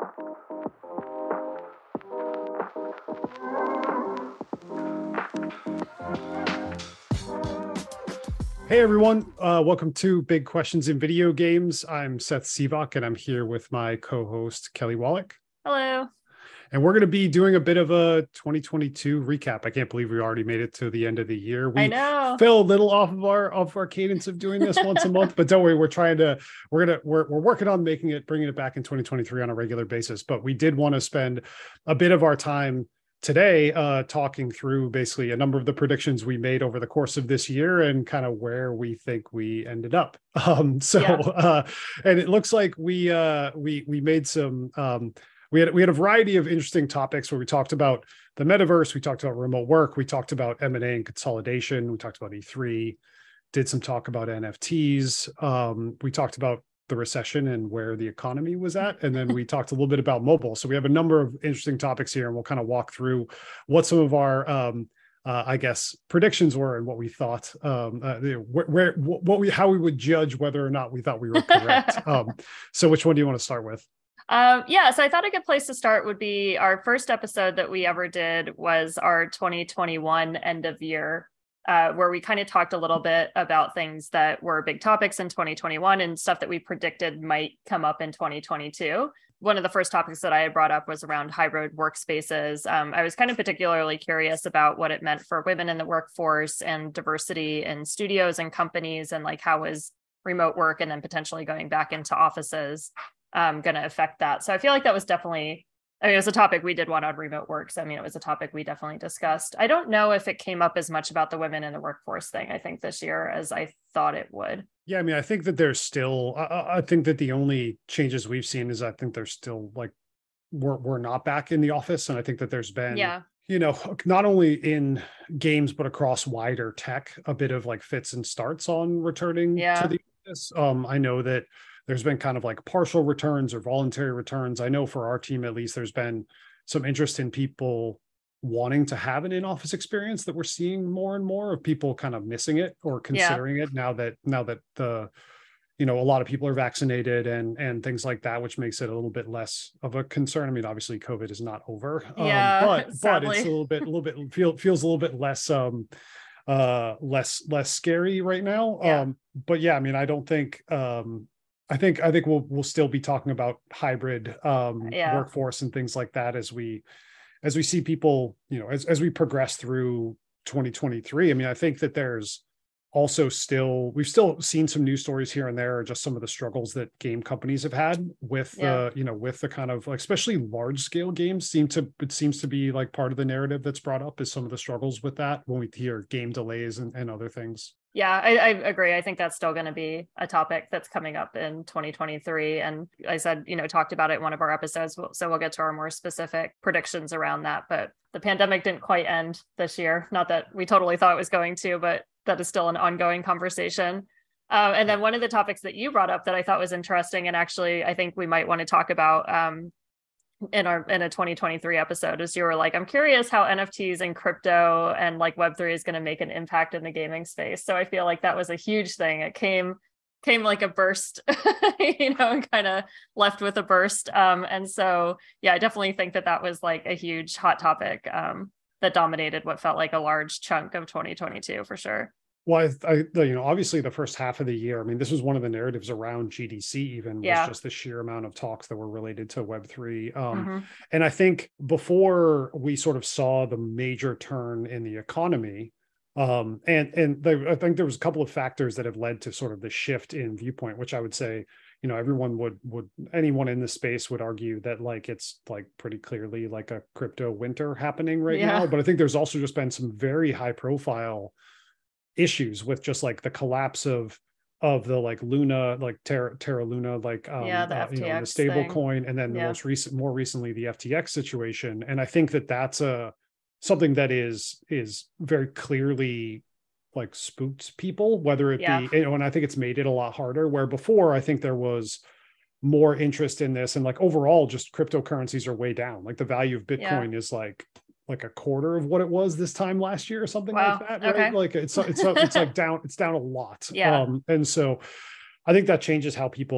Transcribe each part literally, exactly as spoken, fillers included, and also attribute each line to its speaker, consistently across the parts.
Speaker 1: Hey everyone, uh, welcome to Big Questions in Video Games. I'm Seth Sivak and I'm here with my co-host Kelly Wallach.
Speaker 2: Hello.
Speaker 1: And we're going to be doing a bit of a twenty twenty-two recap. I can't believe we already made it to the end of the year. We
Speaker 2: I know.
Speaker 1: fell a little off of our of our cadence of doing this once a month, but don't worry, we're trying to we're gonna we're we're working on making it bringing it back in twenty twenty-three on a regular basis. But we did want to spend a bit of our time today uh talking through basically a number of the predictions we made over the course of this year and kind of where we think we ended up. Um so
Speaker 2: Yeah.
Speaker 1: uh and it looks like we uh we we made some um we had we had a variety of interesting topics where we talked about the metaverse, we talked about remote work, we talked about M and A and consolidation, we talked about E three, did some talk about N F Ts, um we talked about the recession and where the economy was at. And then we talked a little bit about mobile. So we have a number of interesting topics here and we'll kind of walk through what some of our, um, uh, I guess, predictions were and what we thought, um, uh, where, where, what we, how we would judge whether or not we thought we were correct. um, so which one do you want to start with?
Speaker 2: Um, yeah, so I thought a good place to start would be our first episode that we ever did was our twenty twenty-one end of year, uh, where we kind of talked a little bit about things that were big topics in twenty twenty-one and stuff that we predicted might come up in twenty twenty-two. One of the first topics that I had brought up was around hybrid workspaces. Um, I was kind of particularly curious about what it meant for women in the workforce and diversity in studios and companies, and like how was remote work and then potentially going back into offices um, going to affect that. So I feel like that was definitely, I mean, it was a topic we did one on remote work. So I mean, it was a topic we definitely discussed. I don't know if it came up as much about the women in the workforce thing, I think, this year as I thought it would.
Speaker 1: Yeah, I mean, I think that there's still, I, I think that the only changes we've seen is I think there's still like, we're, we're not back in the office. And I think that there's been,
Speaker 2: Yeah.
Speaker 1: you know, not only in games, but across wider tech, a bit of like fits and starts on returning
Speaker 2: Yeah.
Speaker 1: to the office. Um, I know that there's been kind of like partial returns or voluntary returns. I know for our team, at least, there's been some interest in people wanting to have an in-office experience that we're seeing more and more of people kind of missing it or considering yeah. it now that now that the, you know, a lot of people are vaccinated and and things like that, which makes it a little bit less of a concern. I mean, obviously COVID is not over,
Speaker 2: yeah,
Speaker 1: um, but
Speaker 2: sadly.
Speaker 1: but it's a little bit, a little bit feel, feels a little bit less um uh less less scary right now.
Speaker 2: Yeah.
Speaker 1: Um, but yeah, I mean, I don't think um I think I think we'll we'll still be talking about hybrid um,
Speaker 2: yeah.
Speaker 1: workforce and things like that as we as we see people, you know, as as we progress through twenty twenty-three. I mean, I think that there's also still we've still seen some news stories here and there, just some of the struggles that game companies have had with the
Speaker 2: yeah.
Speaker 1: uh, you know, with the kind of like, especially large scale games seem to it seems to be like part of the narrative that's brought up is some of the struggles with that when we hear game delays and, and other things.
Speaker 2: Yeah, I, I agree. I think that's still going to be a topic that's coming up in twenty twenty-three. And I said, you know, talked about it in one of our episodes. So we'll get to our more specific predictions around that. But the pandemic didn't quite end this year. Not that we totally thought it was going to, but that is still an ongoing conversation. Uh, and then one of the topics that you brought up that I thought was interesting, and actually I think we might want to talk about um, in our in a twenty twenty-three episode, is you were like, I'm curious how N F Ts and crypto and like Web three is going to make an impact in the gaming space. So I feel like that was a huge thing. It came came like a burst, you know, and kind of left with a burst. Um, and so, yeah, I definitely think that that was like a huge hot topic um, that dominated what felt like a large chunk of twenty twenty-two for sure.
Speaker 1: Well, I, I, you know, obviously the first half of the year, I mean, this was one of the narratives around G D C even was
Speaker 2: yeah.
Speaker 1: just the sheer amount of talks that were related to Web three. Um,
Speaker 2: mm-hmm.
Speaker 1: And I think before we sort of saw the major turn in the economy, um, and, and the, I think there was a couple of factors that have led to sort of the shift in viewpoint, which I would say, you know, everyone would, would anyone in the space would argue that like, it's like pretty clearly like a crypto winter happening right
Speaker 2: yeah.
Speaker 1: now. But I think there's also just been some very high profile issues with just like the collapse of of the like Luna, like Terra, Terra Luna, like um,
Speaker 2: yeah, the
Speaker 1: uh,
Speaker 2: F T X
Speaker 1: you know, the stable
Speaker 2: thing.
Speaker 1: coin, and then the
Speaker 2: yeah.
Speaker 1: most recent, more recently, the F T X situation. And I think that that's a something that is is very clearly like spooked people, whether it
Speaker 2: yeah.
Speaker 1: be, you know, and I think it's made it a lot harder. Where before, I think there was more interest in this, and like overall, just cryptocurrencies are way down. Like the value of Bitcoin yeah. is like like a quarter of what it was this time last year or something
Speaker 2: wow.
Speaker 1: like that.
Speaker 2: Okay.
Speaker 1: Right? Like it's it's it's like down, it's down a lot.
Speaker 2: Yeah.
Speaker 1: Um, and so I think that changes how people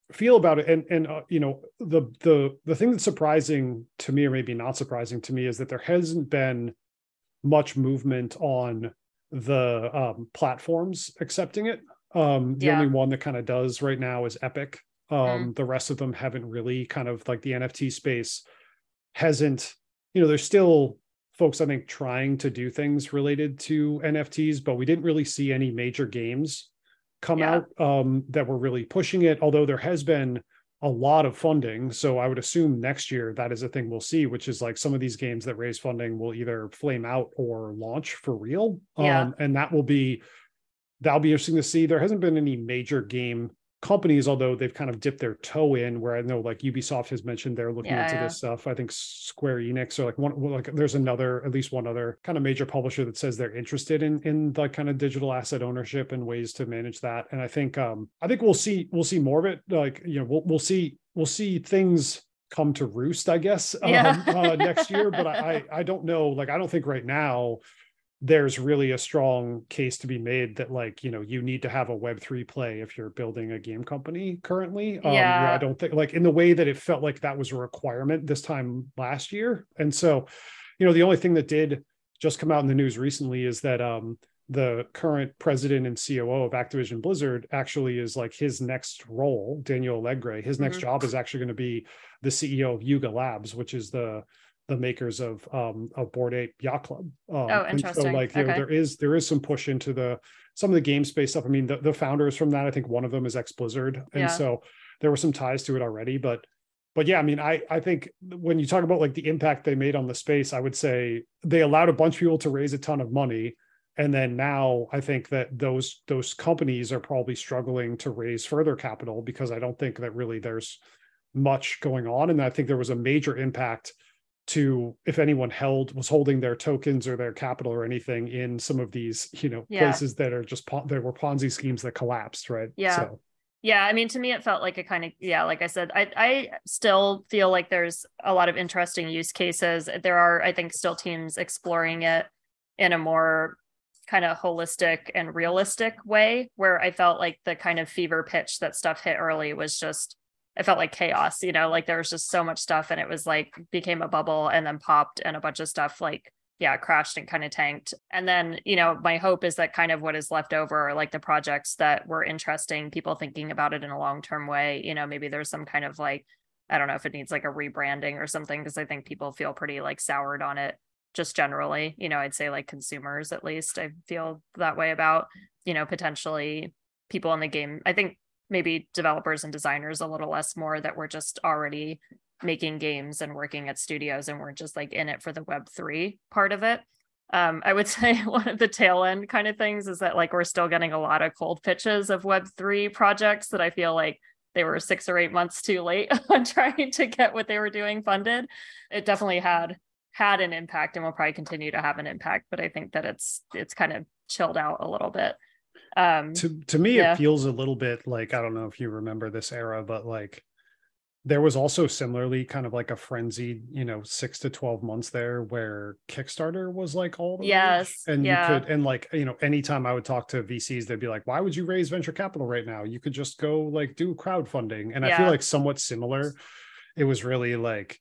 Speaker 1: feel about it. And, and, uh, you know, the, the, the thing that's surprising to me, or maybe not surprising to me, is that there hasn't been much movement on the um, platforms accepting it. Um, the
Speaker 2: Yeah.
Speaker 1: only one that kind of does right now is Epic. Um,
Speaker 2: Mm.
Speaker 1: The rest of them haven't really, kind of like the N F T space hasn't, you know, there's still folks, I think, trying to do things related to N F Ts, but we didn't really see any major games come
Speaker 2: Yeah.
Speaker 1: out um, that were really pushing it, although there has been a lot of funding. So I would assume next year that is a thing we'll see, which is like some of these games that raise funding will either flame out or launch for real.
Speaker 2: Yeah.
Speaker 1: Um, and that will be, that'll be interesting to see. There hasn't been any major game companies, although they've kind of dipped their toe in, where I know like Ubisoft has mentioned they're looking
Speaker 2: Yeah,
Speaker 1: into
Speaker 2: yeah.
Speaker 1: this stuff. I think Square Enix, or like one, like there's another, at least one other kind of major publisher that says they're interested in, in the kind of digital asset ownership and ways to manage that. And I think, um, I think we'll see, we'll see more of it. Like, you know, we'll, we'll see, we'll see things come to roost, I guess,
Speaker 2: Yeah.
Speaker 1: um, uh, next year. But I, I, I don't know, like, I don't think right now there's really a strong case to be made that, like, you know, you need to have a web three play if you're building a game company currently. Um, you know,
Speaker 2: Yeah.
Speaker 1: I don't think, like, in the way that it felt like that was a requirement this time last year. And so, you know, the only thing that did just come out in the news recently is that um, the current president and C O O of Activision Blizzard actually is, like, his next role, Daniel Alegre, his next
Speaker 2: Mhm.
Speaker 1: job is actually going to be the C E O of Yuga Labs, which is the the makers of um of Bored Ape Yacht Club. Um,
Speaker 2: Oh,
Speaker 1: and so,
Speaker 2: interesting.
Speaker 1: like, you know,
Speaker 2: Okay.
Speaker 1: there is there is some push into the some of the game space stuff. I mean, the, the founders from that, I think one of them is ex Blizzard, and
Speaker 2: Yeah.
Speaker 1: so there were some ties to it already. But but yeah, I mean, I I think when you talk about like the impact they made on the space, I would say they allowed a bunch of people to raise a ton of money. And then now I think that those those companies are probably struggling to raise further capital, because I don't think that really there's much going on. And I think there was a major impact to, if anyone held was holding their tokens or their capital or anything in some of these, you know,
Speaker 2: Yeah.
Speaker 1: places that are just, there were Ponzi schemes that collapsed, right?
Speaker 2: Yeah.
Speaker 1: So
Speaker 2: Yeah, I mean, to me, it felt like a kind of, yeah, like I said, I I still feel like there's a lot of interesting use cases. There are, I think, still teams exploring it in a more kind of holistic and realistic way, where I felt like the kind of fever pitch that stuff hit early was just, it felt like chaos, you know, like there was just so much stuff, and it was like became a bubble and then popped, and a bunch of stuff like, yeah, crashed and kind of tanked. And then, you know, my hope is that kind of what is left over are like the projects that were interesting, people thinking about it in a long-term way. You know, maybe there's some kind of like, I don't know if it needs like a rebranding or something, because I think people feel pretty like soured on it just generally. You know, I'd say like consumers, at least, I feel that way about, you know, potentially people in the game. I think maybe developers and designers a little less more, that were just already making games and working at studios and weren't just like in it for the web three part of it. Um, I would say one of the tail end kind of things is that like we're still getting a lot of cold pitches of web three projects that I feel like they were six or eight months too late on trying to get what they were doing funded. It definitely had had an impact and will probably continue to have an impact, but I think that it's it's kind of chilled out a little bit. Um,
Speaker 1: to to me,
Speaker 2: yeah.
Speaker 1: it feels a little bit like, I don't know if you remember this era, but like there was also similarly kind of like a frenzied, you know, six to twelve months there where Kickstarter was like all the
Speaker 2: Yes.
Speaker 1: rage. And
Speaker 2: Yeah.
Speaker 1: you could, and like, you know, anytime I would talk to V Cs, they'd be like, why would you raise venture capital right now? You could just go like do crowdfunding. And I feel
Speaker 2: Yeah.
Speaker 1: like somewhat similar. It was really like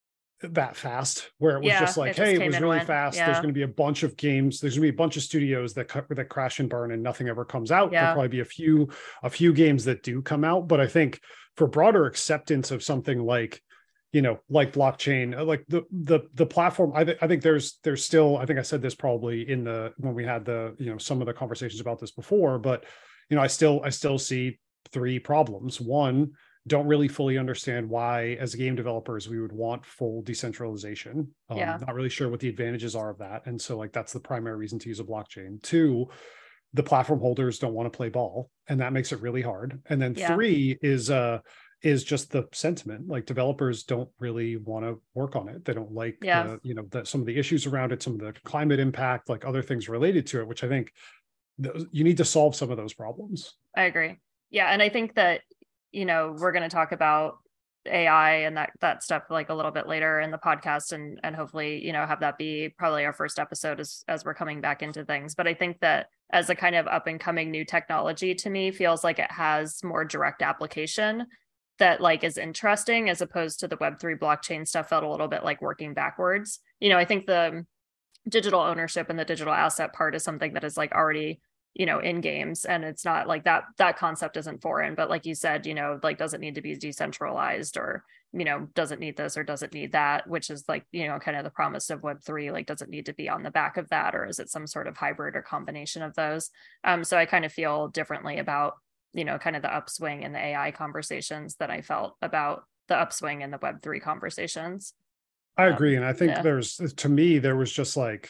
Speaker 1: that fast, where it was
Speaker 2: Yeah,
Speaker 1: just like,
Speaker 2: it just
Speaker 1: hey, it
Speaker 2: came
Speaker 1: was
Speaker 2: and
Speaker 1: really
Speaker 2: went.
Speaker 1: fast.
Speaker 2: Yeah.
Speaker 1: There's going to be a bunch of games. There's going to be a bunch of studios that cu- that crash and burn, and nothing ever comes out.
Speaker 2: Yeah.
Speaker 1: There'll probably be a few a few games that do come out, but I think for broader acceptance of something like, you know, like blockchain, uh, like the the the platform, I, th- I think there's there's still, I think I said this probably in the when we had the, you know, some of the conversations about this before, but you know, I still I still see three problems. One, don't really fully understand why, as game developers, we would want full decentralization. Um,
Speaker 2: Yeah.
Speaker 1: Not really sure what the advantages are of that. And so like, that's the primary reason to use a blockchain. Two, the platform holders don't want to play ball, and that makes it really hard. And then
Speaker 2: Yeah.
Speaker 1: three is, uh, is just the sentiment. Like developers don't really want to work on it. They don't like
Speaker 2: Yeah.
Speaker 1: the, you know, the, some of the issues around it, some of the climate impact, like other things related to it, which I think th- you need to solve some of those problems.
Speaker 2: I agree. Yeah. And I think that, you know, we're going to talk about A I and that that stuff like a little bit later in the podcast, and and hopefully, you know, have that be probably our first episode as as we're coming back into things. But I think that as a kind of up and coming new technology, to me feels like it has more direct application that like is interesting, as opposed to the Web three blockchain stuff felt a little bit like working backwards. You know, I think the digital ownership and the digital asset part is something that is like already, you know, in games, and it's not like that that concept isn't foreign, but like you said, you know, like does it need to be decentralized, or, you know, does it need this or does it need that, which is like, you know, kind of the promise of Web three. Like, does it need to be on the back of that, or is it some sort of hybrid or combination of those? Um, so I kind of feel differently about, you know, kind of the upswing in the A I conversations that I felt about the upswing in the Web three conversations.
Speaker 1: I agree. Um, and I think
Speaker 2: yeah.
Speaker 1: there's, to me, there was just like,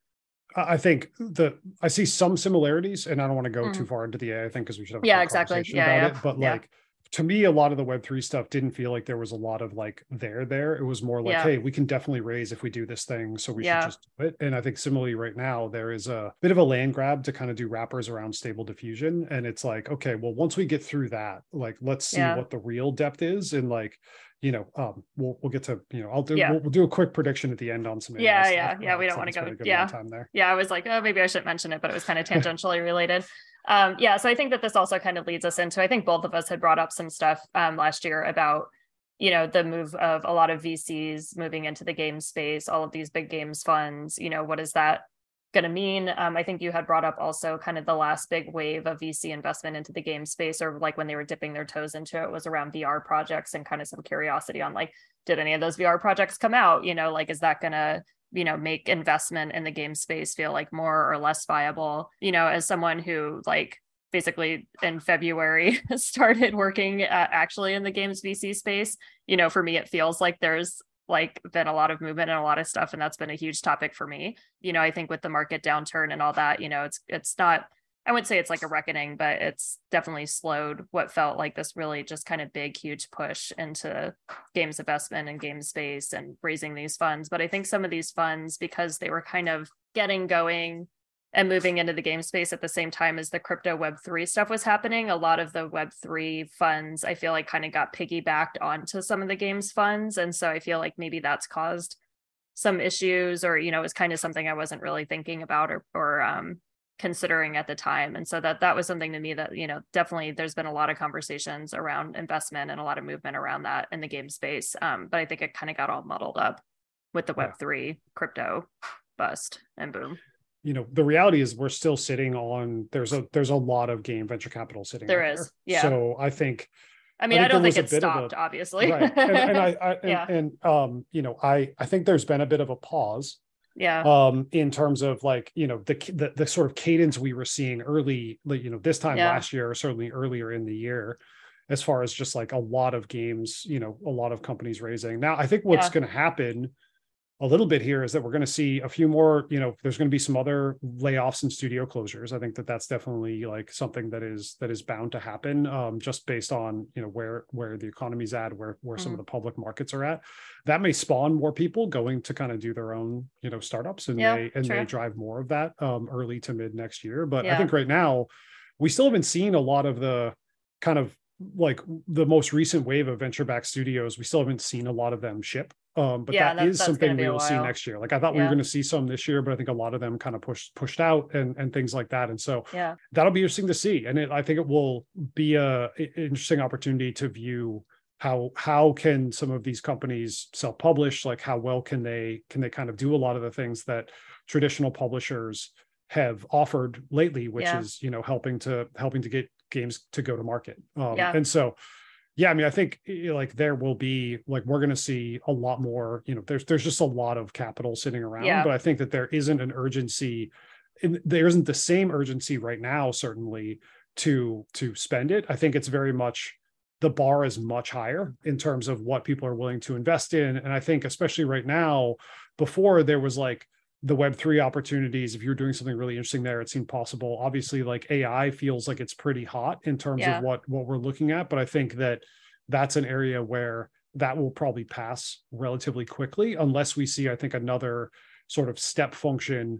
Speaker 1: I think the, I see some similarities, and I don't want to go mm. too far into the A I thing because we should have a
Speaker 2: yeah, exactly. Yeah,
Speaker 1: about
Speaker 2: yeah.
Speaker 1: it. But
Speaker 2: yeah.
Speaker 1: like, to me, a lot of the Web three stuff didn't feel like there was a lot of like there there. It was more like,
Speaker 2: yeah.
Speaker 1: hey, we can definitely raise if we do this thing, so we
Speaker 2: yeah.
Speaker 1: should just do it. And I think similarly right now, there is a bit of a land grab to kind of do wrappers around Stable Diffusion. And it's like, okay, well, once we get through that, like, let's see
Speaker 2: yeah.
Speaker 1: what the real depth is. And like, you know, um, we'll we'll get to, you know, I'll do
Speaker 2: yeah.
Speaker 1: we'll, we'll do a quick prediction at the end on some.
Speaker 2: Yeah,
Speaker 1: A I
Speaker 2: yeah,
Speaker 1: stuff.
Speaker 2: yeah.
Speaker 1: Uh,
Speaker 2: we don't
Speaker 1: so
Speaker 2: want to go.
Speaker 1: good
Speaker 2: Yeah,
Speaker 1: time there.
Speaker 2: Yeah, I was like, oh, maybe I shouldn't mention it, but it was kind of tangentially related. Um, yeah, so I think that this also kind of leads us into, I think both of us had brought up some stuff um, last year about, you know, the move of a lot of V Cs moving into the game space, all of these big games funds, you know, what is that going to mean? Um, I think you had brought up also kind of the last big wave of V C investment into the game space, or like when they were dipping their toes into it, was around V R projects, and kind of some curiosity on like, did any of those V R projects come out? You know, like, is that going to, you know, make investment in the game space feel like more or less viable? You know, as someone who like basically in February started working uh, actually in the games V C space, you know, for me, it feels like there's like been a lot of movement and a lot of stuff. And that's been a huge topic for me. You know, I think with the market downturn and all that, you know, it's, it's not, I wouldn't say it's like a reckoning, but it's definitely slowed what felt like this really just kind of big, huge push into games investment and game space and raising these funds. But I think some of these funds, because they were kind of getting going and moving into the game space at the same time as the crypto Web three stuff was happening, a lot of the Web three funds, I feel like, kind of got piggybacked onto some of the games funds. And so I feel like maybe that's caused some issues, or, you know, it was kind of something I wasn't really thinking about or, or um, considering at the time. And so that that was something to me that, you know, definitely there's been a lot of conversations around investment and a lot of movement around that in the game space. Um, but I think it kind of got all muddled up with the Web three yeah. crypto bust and boom.
Speaker 1: You know, the reality is we're still sitting on, there's a, there's a lot of game venture capital sitting
Speaker 2: there
Speaker 1: out
Speaker 2: is.
Speaker 1: there.
Speaker 2: Yeah.
Speaker 1: So I think,
Speaker 2: I mean, I, think I don't think it stopped,
Speaker 1: a,
Speaker 2: obviously.
Speaker 1: Right. And, and I, I and,
Speaker 2: yeah.
Speaker 1: and, um, you know, I, I think there's been a bit of a pause.
Speaker 2: Yeah.
Speaker 1: Um, in terms of like, you know, the, the, the sort of cadence we were seeing early, you know, this time
Speaker 2: yeah.
Speaker 1: last year, or certainly earlier in the year, as far as just like a lot of games, you know, a lot of companies raising. Now, I think what's yeah. going to happen a little bit here is that we're going to see a few more, you know, there's going to be some other layoffs and studio closures. I think that that's definitely like something that is, that is bound to happen, um, just based on, you know, where, where the economy's at, where, where mm-hmm. some of the public markets are at. That may spawn more people going to kind of do their own, you know, startups, and
Speaker 2: yeah,
Speaker 1: they, and
Speaker 2: true.
Speaker 1: they drive more of that um, early to mid next year. But
Speaker 2: yeah.
Speaker 1: I think right now we still haven't seen a lot of the kind of like the most recent wave of venture-backed studios. We still haven't seen a lot of them ship. Um, but
Speaker 2: yeah,
Speaker 1: that, that is something we will see
Speaker 2: while.
Speaker 1: next year. Like I thought yeah. we were going to see some this year, but I think a lot of them kind of pushed pushed out and and things like that. And so
Speaker 2: yeah,
Speaker 1: that'll be interesting to see. And it, I think it will be a, a interesting opportunity to view how how can some of these companies self-publish, like how well can they can they kind of do a lot of the things that traditional publishers have offered lately, which yeah. is, you know, helping to helping to get games to go to market. Um,
Speaker 2: yeah.
Speaker 1: And so yeah, I mean, I think like there will be like, we're going to see a lot more, you know, there's, there's just a lot of capital sitting around,
Speaker 2: yeah.
Speaker 1: but I think that there isn't an urgency, and there isn't the same urgency right now, certainly to, to spend it. I think it's very much, the bar is much higher in terms of what people are willing to invest in. And I think especially right now, before there was like the Web three opportunities, if you're doing something really interesting there, it seemed possible. Obviously, like A I feels like it's pretty hot in terms
Speaker 2: yeah.
Speaker 1: of what, what we're looking at. But I think that that's an area where that will probably pass relatively quickly, unless we see, I think, another sort of step function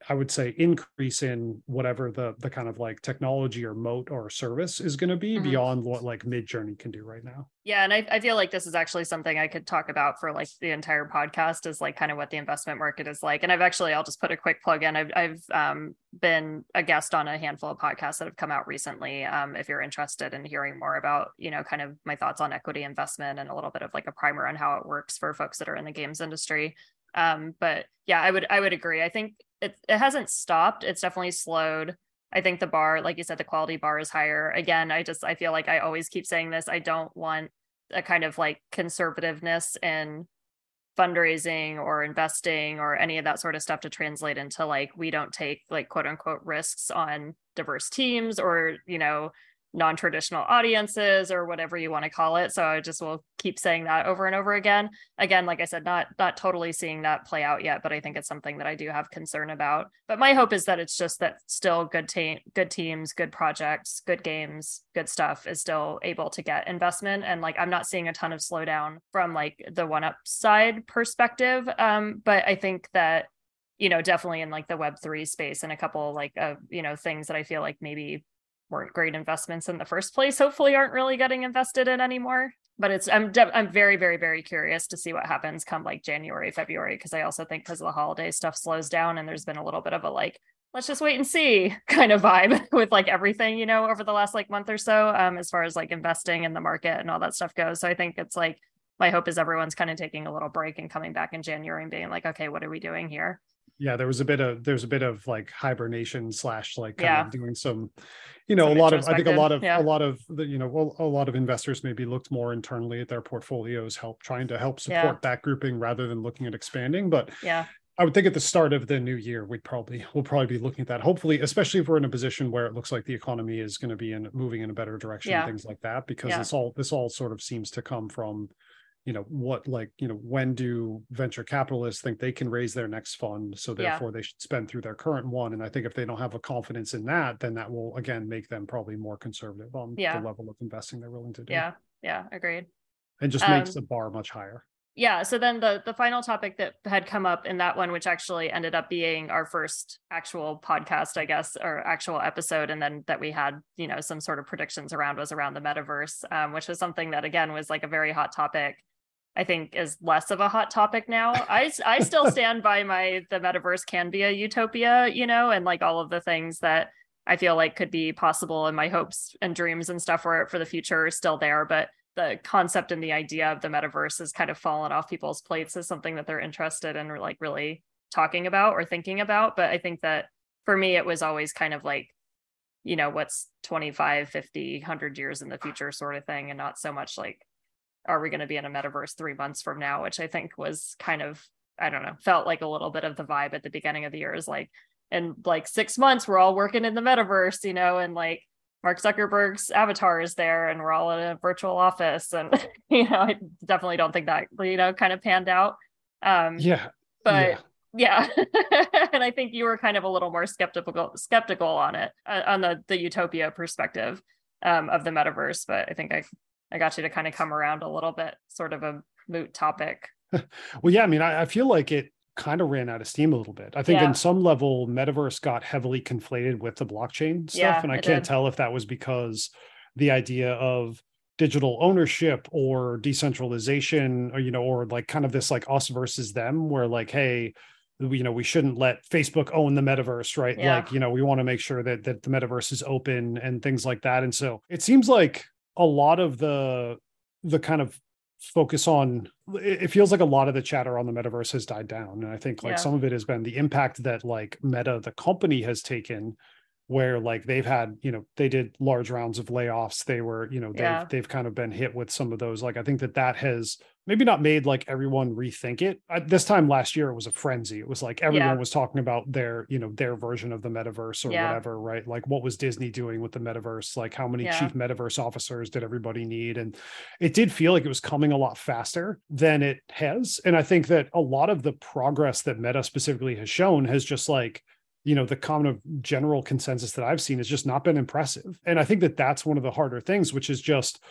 Speaker 1: I would say, increase in whatever the the kind of like technology or moat or service is going to be mm-hmm. beyond what like Midjourney can do right now.
Speaker 2: Yeah. And I, I feel like this is actually something I could talk about for like the entire podcast, is like kind of what the investment market is like. And I've actually, I'll just put a quick plug in. I've, I've um, been a guest on a handful of podcasts that have come out recently. Um, if you're interested in hearing more about, you know, kind of my thoughts on equity investment and a little bit of like a primer on how it works for folks that are in the games industry. Um, but yeah, I would, I would agree. I think it, it hasn't stopped. It's definitely slowed. I think the bar, like you said, the quality bar is higher. Again, I just, I feel like I always keep saying this. I don't want a kind of like conservativeness in fundraising or investing or any of that sort of stuff to translate into like, we don't take like quote unquote risks on diverse teams or, you know, non-traditional audiences or whatever you want to call it. So I just will keep saying that over and over again. Again, like I said, not not totally seeing that play out yet, but I think it's something that I do have concern about. But my hope is that it's just that still good team, good teams, good projects, good games, good stuff is still able to get investment. And like I'm not seeing a ton of slowdown from like the one-up side perspective. Um, but I think that, you know, definitely in like the Web three space and a couple like uh, you know, things that I feel like maybe weren't great investments in the first place, hopefully aren't really getting invested in anymore. But it's I'm de- I'm very, very, very curious to see what happens come like January, February, because I also think because of the holiday stuff slows down and there's been a little bit of a like, let's just wait and see kind of vibe with like everything, you know, over the last like month or so, um, as far as like investing in the market and all that stuff goes. So I think it's like, my hope is everyone's kind of taking a little break and coming back in January and being like, okay, what are we doing here?
Speaker 1: Yeah, there was a bit of there's a bit of like hibernation slash like kind
Speaker 2: yeah.
Speaker 1: of doing some, you know,
Speaker 2: some
Speaker 1: a lot of I think a lot of
Speaker 2: yeah.
Speaker 1: a lot of the you know a, a lot of investors maybe looked more internally at their portfolios, help trying to help support
Speaker 2: yeah.
Speaker 1: that grouping rather than looking at expanding. But
Speaker 2: yeah,
Speaker 1: I would think at the start of the new year, we'd probably we'll probably be looking at that. Hopefully, especially if we're in a position where it looks like the economy is going to be in moving in a better direction,
Speaker 2: yeah.
Speaker 1: things like that, because
Speaker 2: yeah.
Speaker 1: this all this all sort of seems to come from, you know, what like, you know, when do venture capitalists think they can raise their next fund? So therefore yeah. they should spend through their current one. And I think if they don't have a confidence in that, then that will, again, make them probably more conservative on
Speaker 2: yeah.
Speaker 1: the level of investing they're willing to do.
Speaker 2: Yeah. Yeah. Agreed.
Speaker 1: And just um, makes the bar much higher.
Speaker 2: Yeah. So then the, the final topic that had come up in that one, which actually ended up being our first actual podcast, I guess, or actual episode, and then that we had, you know, some sort of predictions around, was around the metaverse, um, which was something that, again, was like a very hot topic. I think is less of a hot topic now. I, I still stand by my, the metaverse can be a utopia, you know, and like all of the things that I feel like could be possible, and my hopes and dreams and stuff for, for the future are still there. But the concept and the idea of the metaverse has kind of fallen off people's plates as something that they're interested in or like really talking about or thinking about. But I think that for me, it was always kind of like, you know, what's twenty-five, fifty, one hundred years in the future sort of thing, and not so much like, are we going to be in a metaverse three months from now, which I think was kind of, I don't know, felt like a little bit of the vibe at the beginning of the year, is like, in like six months, we're all working in the metaverse, you know, and like Mark Zuckerberg's avatar is there and we're all in a virtual office. And, you know, I definitely don't think that, you know, kind of panned out. Um,
Speaker 1: yeah.
Speaker 2: But yeah. yeah. And I think you were kind of a little more skeptical, skeptical on it, uh, on the, the utopia perspective um, of the metaverse. But I think I I got you to kind of come around a little bit, sort of a moot topic.
Speaker 1: Well, yeah, I mean, I, I feel like it kind of ran out of steam a little bit. I think yeah. in some level, metaverse got heavily conflated with the blockchain stuff.
Speaker 2: Yeah,
Speaker 1: and I can't
Speaker 2: did.
Speaker 1: tell if that was because the idea of digital ownership or decentralization, or, you know, or like kind of this like us versus them, where like, hey, you know, we shouldn't let Facebook own the metaverse, right?
Speaker 2: Yeah.
Speaker 1: Like, you know, we want to make sure that, that the metaverse is open and things like that. And so it seems like a lot of the the kind of focus on, it feels like a lot of the chatter on the metaverse has died down. And I think like
Speaker 2: yeah.
Speaker 1: some of it has been the impact that like Meta, the company, has taken, where like they've had, you know, they did large rounds of layoffs. They were, you know, they've,
Speaker 2: yeah.
Speaker 1: they've kind of been hit with some of those. Like, I think that that has maybe not made like everyone rethink it. At this time last year, it was a frenzy. It was like everyone
Speaker 2: yeah.
Speaker 1: was talking about their, you know, their version of the metaverse or
Speaker 2: yeah.
Speaker 1: whatever, right? Like, what was Disney doing with the metaverse? Like, how many
Speaker 2: yeah.
Speaker 1: chief metaverse officers did everybody need? And it did feel like it was coming a lot faster than it has. And I think that a lot of the progress that Meta specifically has shown has just like, you know, the common of general consensus that I've seen has just not been impressive. And I think that that's one of the harder things, which is just,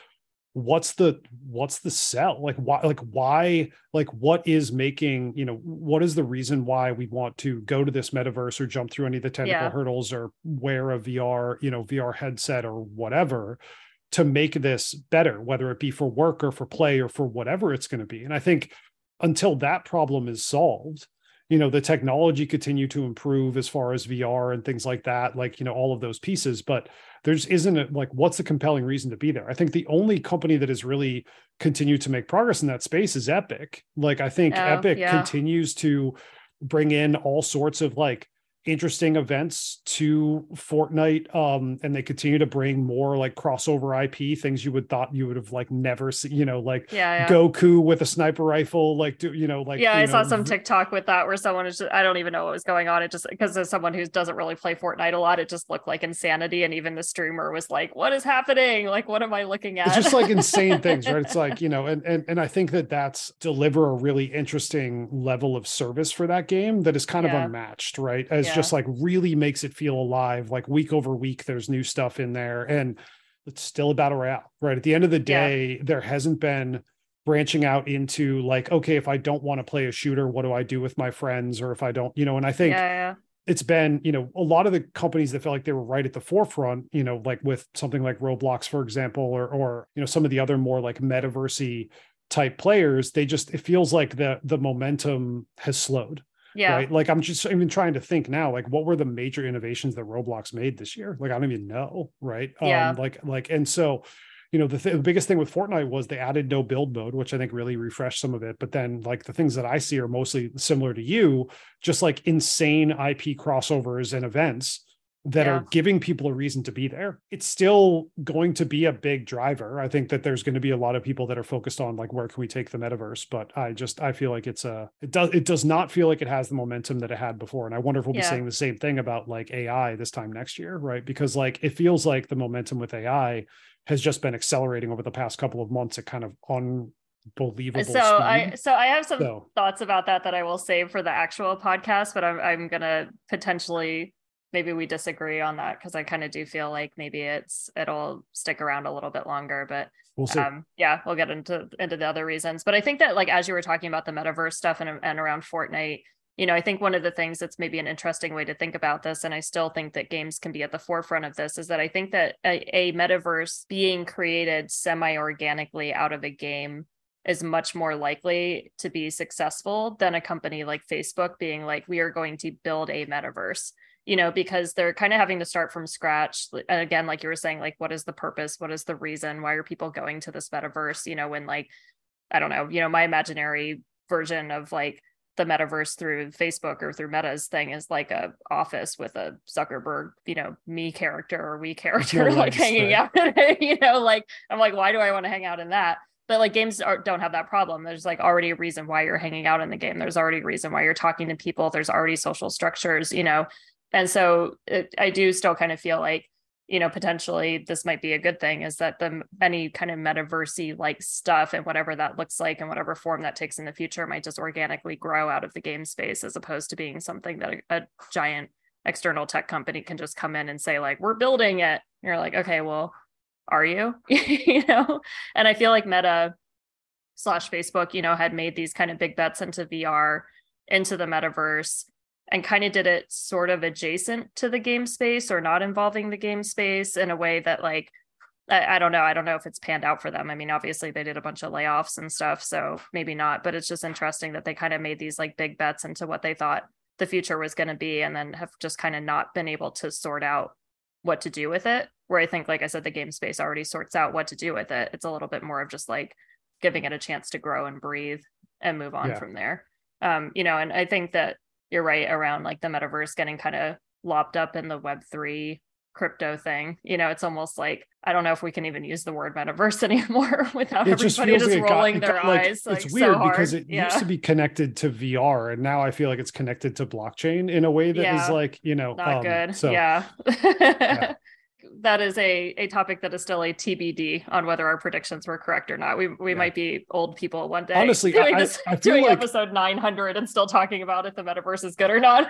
Speaker 1: what's the what's the sell? Like why like why like what is making, you know, what is the reason why we want to go to this metaverse or jump through any of the technical
Speaker 2: Yeah.
Speaker 1: hurdles or wear a V R, you know, V R headset or whatever to make this better, whether it be for work or for play or for whatever it's going to be. And I think until that problem is solved, you know, the technology continue to improve as far as V R and things like that, like, you know, all of those pieces, but there's isn't a, like, what's the compelling reason to be there? I think the only company that has really continued to make progress in that space is Epic. Like, I think
Speaker 2: Oh,
Speaker 1: Epic
Speaker 2: yeah.
Speaker 1: continues to bring in all sorts of like interesting events to Fortnite, um and they continue to bring more like crossover I P things you would thought you would have like never seen, you know, like
Speaker 2: Yeah, yeah.
Speaker 1: Goku with a sniper rifle, like do you know like
Speaker 2: yeah,
Speaker 1: you
Speaker 2: I saw
Speaker 1: know,
Speaker 2: some TikTok with that where someone is just, I don't even know what was going on. It just, because as someone who doesn't really play Fortnite a lot, it just looked like insanity. And even the streamer was like, what is happening? Like, what am I looking at?
Speaker 1: It's just like insane things, right? It's like, you know, and and and I think that that's deliver a really interesting level of service for that game that is kind
Speaker 2: Yeah.
Speaker 1: of unmatched, right? As
Speaker 2: Yeah.
Speaker 1: just like really makes it feel alive, like week over week there's new stuff in there, and it's still a battle royale, right? At the end of the day, yeah. there hasn't been branching out into like, okay, if I don't want to play a shooter, what do I do with my friends? Or if I don't, you know, and I think
Speaker 2: yeah, yeah.
Speaker 1: it's been, you know, a lot of the companies that felt like they were right at the forefront, you know, like with something like Roblox, for example, or, or, you know, some of the other more like metaverse-y type players, they just, it feels like the, the momentum has slowed.
Speaker 2: Yeah.
Speaker 1: Right. Like, I'm just even trying to think now, like, what were the major innovations that Roblox made this year? Like, I don't even know. Right.
Speaker 2: Yeah.
Speaker 1: Um, like, like, and so, you know, the, th- the biggest thing with Fortnite was they added no build mode, which I think really refreshed some of it. But then like the things that I see are mostly similar to you, just like insane I P crossovers and events that
Speaker 2: Yeah.
Speaker 1: are giving people a reason to be there. It's still going to be a big driver. I think that there's going to be a lot of people that are focused on like, where can we take the metaverse? But I just, I feel like it's a, it does, it does not feel like it has the momentum that it had before. And I wonder if we'll
Speaker 2: Yeah.
Speaker 1: be saying the same thing about like A I this time next year, right? Because like, it feels like the momentum with A I has just been accelerating over the past couple of months at kind of unbelievable
Speaker 2: so
Speaker 1: speed.
Speaker 2: I so I have some
Speaker 1: So.
Speaker 2: thoughts about that that I will save for the actual podcast, but I'm I'm gonna potentially, maybe we disagree on that, because I kind of do feel like maybe it's it'll stick around a little bit longer, but
Speaker 1: We'll see.
Speaker 2: Um, yeah, we'll get into into the other reasons. But I think that, like, as you were talking about the metaverse stuff and, and around Fortnite, you know, I think one of the things that's maybe an interesting way to think about this, and I still think that games can be at the forefront of this, is that I think that a, a metaverse being created semi-organically out of a game is much more likely to be successful than a company like Facebook being like, we are going to build a metaverse, you know, because they're kind of having to start from scratch. And again, like you were saying, like, what is the purpose? What is the reason? Why are people going to this metaverse? You know, when like, I don't know, you know, my imaginary version of like the metaverse through Facebook or through Meta's thing is like a office with a Zuckerberg, you know, me character or we character
Speaker 1: no
Speaker 2: like
Speaker 1: legs,
Speaker 2: hanging
Speaker 1: right?
Speaker 2: out in it, you know, like, I'm like, why do I want to hang out in that? But like games are, don't have that problem. There's like already a reason why you're hanging out in the game. There's already a reason why you're talking to people. There's already social structures, you know? And so it, I do still kind of feel like, you know, potentially this might be a good thing, is that the any kind of metaversey like stuff and whatever that looks like and whatever form that takes in the future might just organically grow out of the game space, as opposed to being something that a, a giant external tech company can just come in and say like, we're building it. And you're like, okay, well, are you? You know? And I feel like Meta slash Facebook, you know, had made these kind of big bets into V R, into the metaverse, and kind of did it sort of adjacent to the game space or not involving the game space in a way that like, I, I don't know. I don't know if it's panned out for them. I mean, obviously they did a bunch of layoffs and stuff, so maybe not, but it's just interesting that they kind of made these like big bets into what they thought the future was going to be, and then have just kind of not been able to sort out what to do with it. Where I think, like I said, the game space already sorts out what to do with it. It's a little bit more of just like giving it a chance to grow and breathe and move on yeah. from there. Um, you know, and I think that you're right around like the metaverse getting kind of lopped up in the web three crypto thing. You know, it's almost like, I don't know if we can even use the word metaverse anymore without it everybody just, just like rolling got, their got, eyes. Like,
Speaker 1: it's weird
Speaker 2: so hard.
Speaker 1: because it
Speaker 2: yeah.
Speaker 1: used to be connected to V R, and now I feel like it's connected to blockchain in a way that yeah. is like, you know,
Speaker 2: not
Speaker 1: um,
Speaker 2: good.
Speaker 1: So,
Speaker 2: yeah.
Speaker 1: yeah.
Speaker 2: That is a a topic that is still a T B D on whether our predictions were correct or not. We we yeah. might be old people one day.
Speaker 1: Honestly,
Speaker 2: doing
Speaker 1: I,
Speaker 2: this,
Speaker 1: I feel
Speaker 2: doing
Speaker 1: like
Speaker 2: episode nine hundred and still talking about if the metaverse is good or not.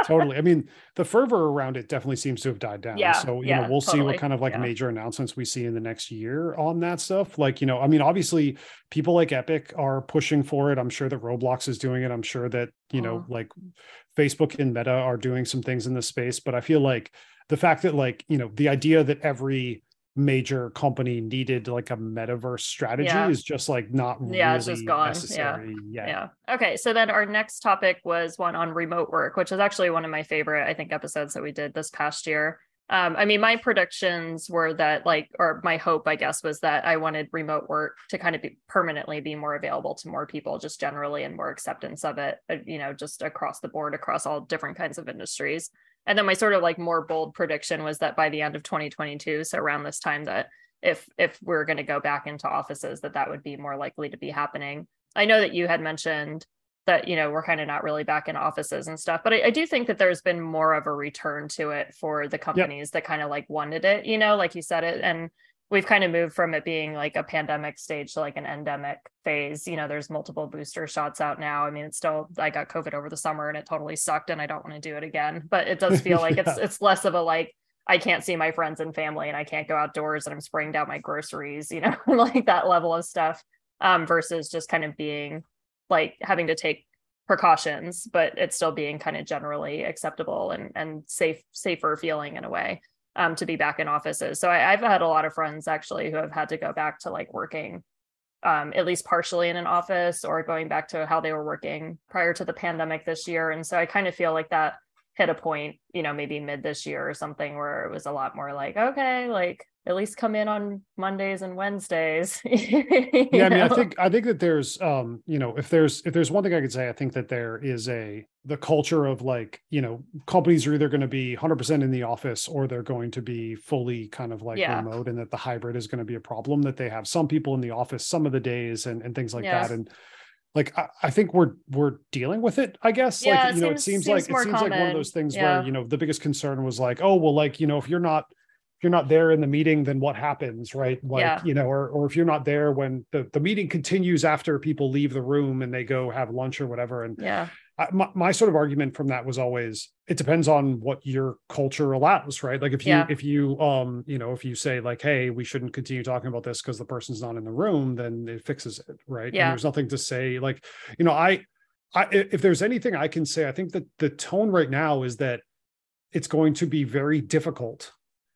Speaker 1: Totally. I mean, the fervor around it definitely seems to have died down.
Speaker 2: Yeah,
Speaker 1: So, you
Speaker 2: yeah,
Speaker 1: know, we'll
Speaker 2: totally.
Speaker 1: see what kind of like
Speaker 2: yeah.
Speaker 1: major announcements we see in the next year on that stuff. Like, you know, I mean, obviously people like Epic are pushing for it. I'm sure that Roblox is doing it. I'm sure that, you know,
Speaker 2: Mm.
Speaker 1: like Facebook and Meta are doing some things in this space. But I feel like the fact that like, you know, the idea that every major company needed like a metaverse strategy
Speaker 2: Yeah.
Speaker 1: is just like not
Speaker 2: Yeah, it's just
Speaker 1: really
Speaker 2: gone.
Speaker 1: necessary
Speaker 2: Yeah.
Speaker 1: yet.
Speaker 2: Yeah. Okay. So then our next topic was one on remote work, which is actually one of my favorite, I think, episodes that we did this past year. Um, I mean, my predictions were that like, or my hope, I guess, was that I wanted remote work to kind of be permanently be more available to more people, just generally, and more acceptance of it, uh, you know, just across the board, across all different kinds of industries. And then my sort of like more bold prediction was that by the end of twenty twenty-two, so around this time, that if if we're going to go back into offices, that that would be more likely to be happening. I know that you had mentioned that, you know, we're kind of not really back in offices and stuff, but I, I do think that there's been more of a return to it for the companies yep. that kind of like wanted it, you know, like you said it. And we've kind of moved from it being like a pandemic stage to like an endemic phase. You know, there's multiple booster shots out now. I mean, it's still, I got COVID over the summer and it totally sucked and I don't want to do it again, but it does feel like yeah. it's it's less of a like, I can't see my friends and family and I can't go outdoors and I'm spraying down my groceries, you know, like that level of stuff, um, versus just kind of being like having to take precautions, but it's still being kind of generally acceptable and, and safe, safer feeling in a way, um, to be back in offices. So I, I've had a lot of friends actually who have had to go back to like working, um, at least partially in an office or going back to how they were working prior to the pandemic this year. And so I kind of feel like that hit a point, you know, maybe mid this year or something where it was a lot more like, okay, like at least come in on Mondays and Wednesdays.
Speaker 1: Yeah, I mean, know? I think I think that there's um, you know, if there's if there's one thing I could say, I think that there is a the culture of like, you know, companies are either going to be one hundred percent in the office or they're going to be fully kind of like yeah. remote, and that the hybrid is going to be a problem, that they have some people in the office some of the days and, and things like yeah. that. And like, I, I think we're, we're dealing with it, I guess.
Speaker 2: Yeah,
Speaker 1: like, you know,
Speaker 2: seems,
Speaker 1: it seems,
Speaker 2: seems
Speaker 1: like, it seems
Speaker 2: common.
Speaker 1: like one of those things
Speaker 2: yeah.
Speaker 1: where, you know, the biggest concern was like, oh, well, like, you know, if you're not, if you're not there in the meeting, then what happens? Right. Like, yeah. you know, or, or if you're not there when the, the meeting continues after people leave the room and they go have lunch or whatever. And
Speaker 2: yeah.
Speaker 1: I, my, my sort of argument from that was always, it depends on what your culture allows, right? Like if you,
Speaker 2: yeah.
Speaker 1: if you, um, you know, if you say like, hey, we shouldn't continue talking about this because the person's not in the room, then it fixes it. Right.
Speaker 2: Yeah.
Speaker 1: And there's nothing to say like, you know, I, I, if there's anything I can say, I think that the tone right now is that it's going to be very difficult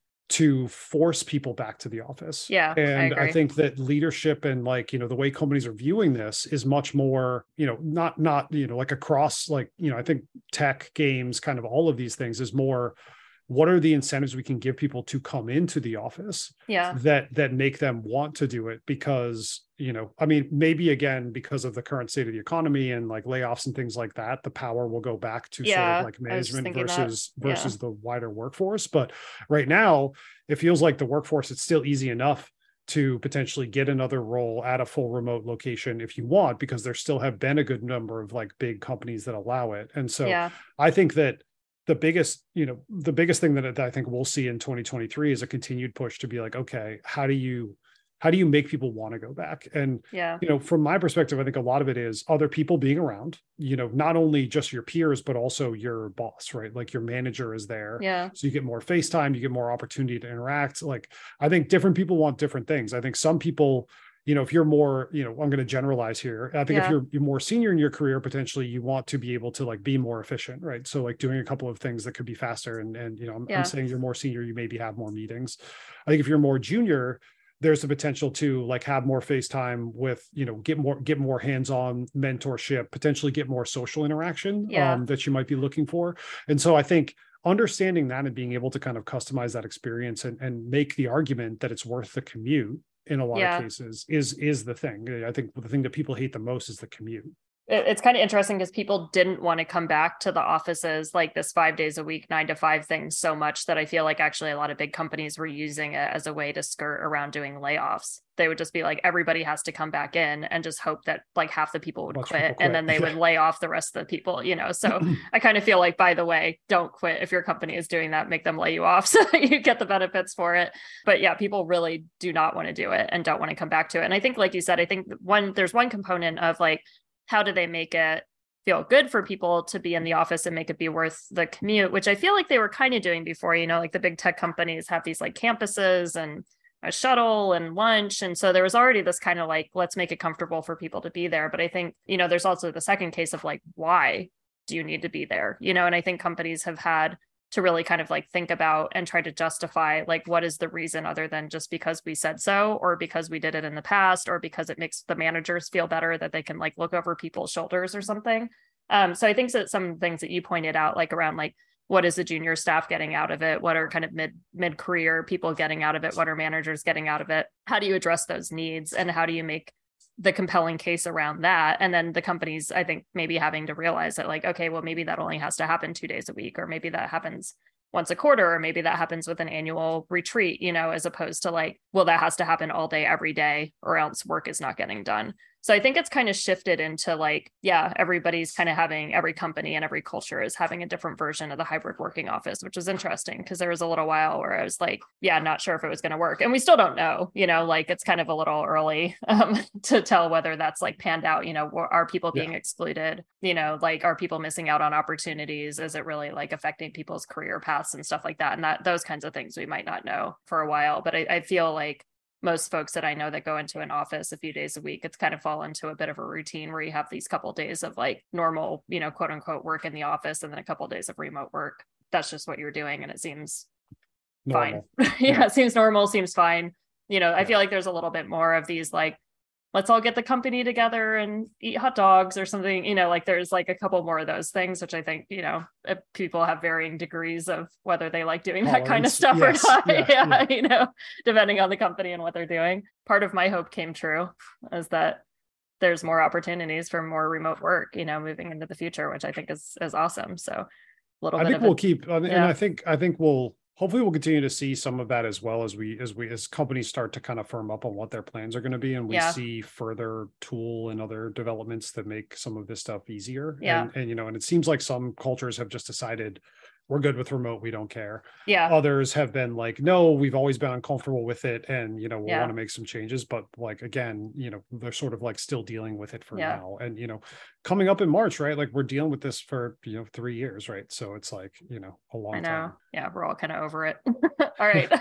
Speaker 1: to force people back to the office.
Speaker 2: Yeah.
Speaker 1: And
Speaker 2: I,
Speaker 1: I think that leadership and like, you know, the way companies are viewing this is much more, you know, not, not, you know, like across like, you know, I think tech, games, kind of all of these things is more, what are the incentives we can give people to come into the office
Speaker 2: yeah.
Speaker 1: that, that make them want to do it? Because, you know, I mean, maybe again, because of the current state of the economy and like layoffs and things like that, the power will go back to
Speaker 2: yeah,
Speaker 1: sort of like management versus,
Speaker 2: yeah.
Speaker 1: versus the wider workforce. But right now it feels like the workforce, it's still easy enough to potentially get another role at a full remote location if you want, because there still have been a good number of like big companies that allow it. And so
Speaker 2: yeah.
Speaker 1: I think that the biggest, you know, the biggest thing that, that I think we'll see in twenty twenty-three is a continued push to be like, okay, how do you, how do you make people want to go back? And,
Speaker 2: yeah.
Speaker 1: you know, from my perspective, I think a lot of it is other people being around, you know, not only just your peers, but also your boss, right? Like your manager is there.
Speaker 2: Yeah.
Speaker 1: So you get more face time, you get more opportunity to interact. Like, I think different people want different things. I think some people, you know, if you're more, you know, I'm going to generalize here. I think
Speaker 2: yeah.
Speaker 1: if you're, you're more senior in your career, potentially you want to be able to like be more efficient, right? So like doing a couple of things that could be faster. And, and, you know, I'm,
Speaker 2: yeah.
Speaker 1: I'm saying you're more senior, you maybe have more meetings. I think if you're more junior, there's the potential to like have more face time with, you know, get more, get more hands-on mentorship, potentially get more social interaction
Speaker 2: yeah.
Speaker 1: um, that you might be looking for. And so I think understanding that and being able to kind of customize that experience and, and make the argument that it's worth the commute in a lot
Speaker 2: yeah.
Speaker 1: of cases is, is the thing. I think the thing that people hate the most is the commute.
Speaker 2: It's kind of interesting because people didn't want to come back to the offices like this five days a week, nine to five thing so much that I feel like actually a lot of big companies were using it as a way to skirt around doing layoffs. They would just be like, everybody has to come back in and just hope that like half the people would quit, people quit and then they yeah. would lay off the rest of the people, you know? So I kind of feel like, by the way, don't quit. If your company is doing that, make them lay you off so that you get the benefits for it. But yeah, people really do not want to do it and don't want to come back to it. And I think, like you said, I think one, there's one component of like, how do they make it feel good for people to be in the office and make it be worth the commute, which I feel like they were kind of doing before. You know, like the big tech companies have these like campuses and a shuttle and lunch. And so there was already this kind of like, let's make it comfortable for people to be there. But I think, you know, there's also the second case of like, why do you need to be there? You know, and I think companies have had to really kind of like think about and try to justify like, what is the reason other than just because we said so, or because we did it in the past, or because it makes the managers feel better that they can like look over people's shoulders or something. Um, so I think that some things that you pointed out, like around like, what is the junior staff getting out of it? What are kind of mid mid career people getting out of it? What are managers getting out of it? How do you address those needs? And how do you make the compelling case around that? And then the companies, I think, maybe having to realize that like, okay, well, maybe that only has to happen two days a week, or maybe that happens once a quarter, or maybe that happens with an annual retreat, you know, as opposed to like, well, that has to happen all day, every day, or else work is not getting done. So I think it's kind of shifted into like, yeah, everybody's kind of having, every company and every culture is having a different version of the hybrid working office, which is interesting because there was a little while where I was like, yeah, not sure if it was going to work. And we still don't know, you know, like it's kind of a little early um, to tell whether that's like panned out, you know, are people being yeah. excluded, you know, like are people missing out on opportunities? Is it really like affecting people's career paths and stuff like that? And that those kinds of things we might not know for a while. But I, I feel like most folks that I know that go into an office a few days a week, it's kind of fall into a bit of a routine where you have these couple of days of like normal, you know, quote unquote work in the office, and then a couple of days of remote work. That's just what you're doing. And it seems normal. Fine. yeah, yeah, it seems normal, seems fine. You know, I yeah. feel like there's a little bit more of these like, let's all get the company together and eat hot dogs or something, you know, like there's like a couple more of those things, which I think, you know, people have varying degrees of whether they like doing that kind of stuff yes. or not, yeah, yeah, yeah, you know, depending on the company and what they're doing. Part of my hope came true is that there's more opportunities for more remote work, you know, moving into the future, which I think is, is awesome. So a little
Speaker 1: I
Speaker 2: bit
Speaker 1: think
Speaker 2: of
Speaker 1: we'll
Speaker 2: a,
Speaker 1: keep, and
Speaker 2: yeah.
Speaker 1: I think, I think we'll, hopefully we'll continue to see some of that as well as we as we as companies start to kind of firm up on what their plans are going to be, and we yeah. see further tool and other developments that make some of this stuff easier.
Speaker 2: Yeah.
Speaker 1: And, and you know, and it seems like some cultures have just decided we're good with remote, we don't care.
Speaker 2: Yeah.
Speaker 1: Others have been like, no, we've always been uncomfortable with it, and you know, we
Speaker 2: yeah.
Speaker 1: want to make some changes. But like again, you know, they're sort of like still dealing with it for yeah. now. And you know, coming up in March, right? Like we're dealing with this for you know three years, right? So it's like you know a long
Speaker 2: I know.
Speaker 1: time.
Speaker 2: Yeah, we're all kind of over it. All right.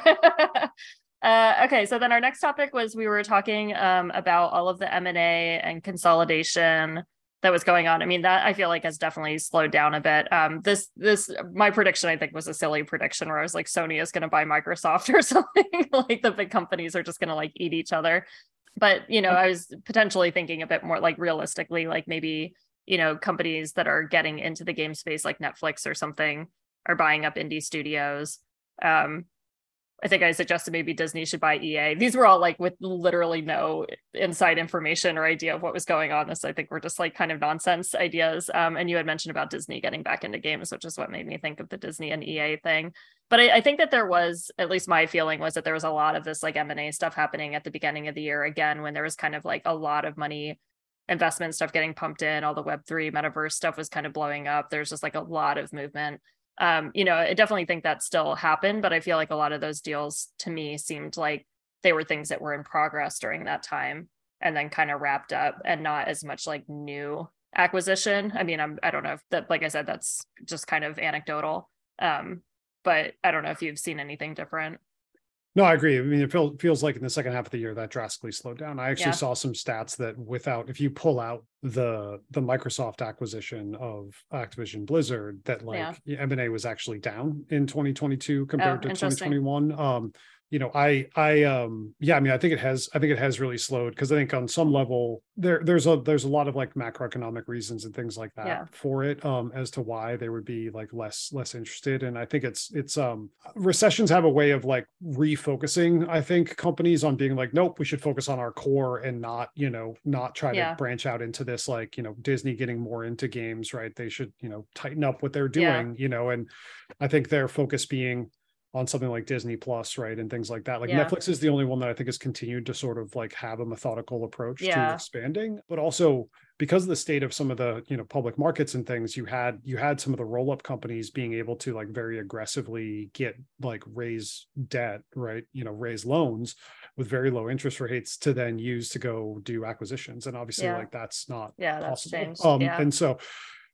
Speaker 2: uh, okay, so then our next topic was we were talking um, about all of the M and A and consolidation that was going on. I mean, that I feel like has definitely slowed down a bit. Um, this, this, my prediction, I think, was a silly prediction where I was like, Sony is going to buy Microsoft or something. Like the big companies are just going to like eat each other. But, you know, I was potentially thinking a bit more like realistically, like maybe, you know, companies that are getting into the game space like Netflix or something are buying up indie studios. Um, I think I suggested maybe Disney should buy E A. These were all like with literally no inside information or idea of what was going on. This, I think, were just like kind of nonsense ideas. Um, and you had mentioned about Disney getting back into games, which is what made me think of the Disney and E A thing. But I, I think that there was, at least my feeling was that there was a lot of this like M and A stuff happening at the beginning of the year, again, when there was kind of like a lot of money, investment stuff getting pumped in, all the Web three metaverse stuff was kind of blowing up. There's just like a lot of movement. Um, you know, I definitely think that still happened, but I feel like a lot of those deals to me seemed like they were things that were in progress during that time and then kind of wrapped up, and not as much like new acquisition. I mean, I'm, I don't know if that, like I said, that's just kind of anecdotal. Um, but I don't know if you've seen anything different.
Speaker 1: No, I agree. I mean, it feels feels like in the second half of the year that drastically slowed down. I actually
Speaker 2: Yeah.
Speaker 1: saw some stats that without, if you pull out the the Microsoft acquisition of Activision Blizzard, that like M and A was actually down in twenty twenty-two compared
Speaker 2: Oh,
Speaker 1: to twenty twenty-one. Um, you know, I I um yeah, I mean, I think it has I think it has really slowed because I think on some level there there's a there's a lot of like macroeconomic reasons and things like that
Speaker 2: Yeah.
Speaker 1: for it, um, as to why they would be like less less interested. And I think it's it's um recessions have a way of like refocusing, I think, companies on being like, nope, we should focus on our core and not, you know, not try
Speaker 2: Yeah.
Speaker 1: to branch out into this, like, you know, Disney getting more into games, right? They should, you know, tighten up what they're doing, you know, and I think their focus being on something like Disney Plus, right? And things like that. Like
Speaker 2: Yeah.
Speaker 1: Netflix is the only one that I think has continued to sort of like have a methodical approach to
Speaker 2: Yeah.
Speaker 1: expanding, but also because of the state of some of the, you know, public markets and things, you had, you had some of the roll-up companies being able to like very aggressively get like raise debt, right? You know, raise loans with very low interest rates to then use to go do acquisitions. And obviously
Speaker 2: Yeah.
Speaker 1: like that's not
Speaker 2: Yeah, that's
Speaker 1: possible.
Speaker 2: changed.
Speaker 1: Um,
Speaker 2: Yeah.
Speaker 1: And so,